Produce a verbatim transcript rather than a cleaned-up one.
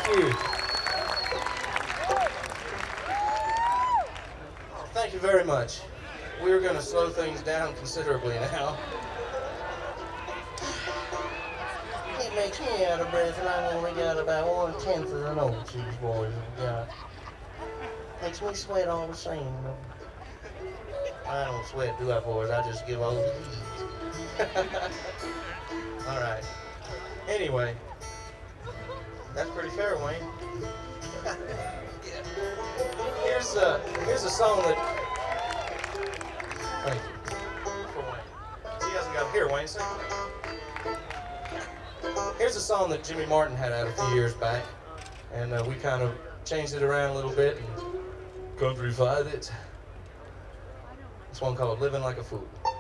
Thank you. Thank you very much. We're going to slow things down considerably now. It makes me out of breath, and I've only got about one tenth of the notes these boys have got. Makes me sweat all the same. I don't sweat, do I, boys? I just give all the keys. All right. Anyway, that's pretty fair, Wayne. Yeah. Here's a here's a song that. Thank you for Wayne. He hasn't got here, Wayne. Sing. Here's a song that Jimmy Martin had out a few years back, and uh, we kind of changed it around a little bit and countrified it. This one called "Living Like a Fool."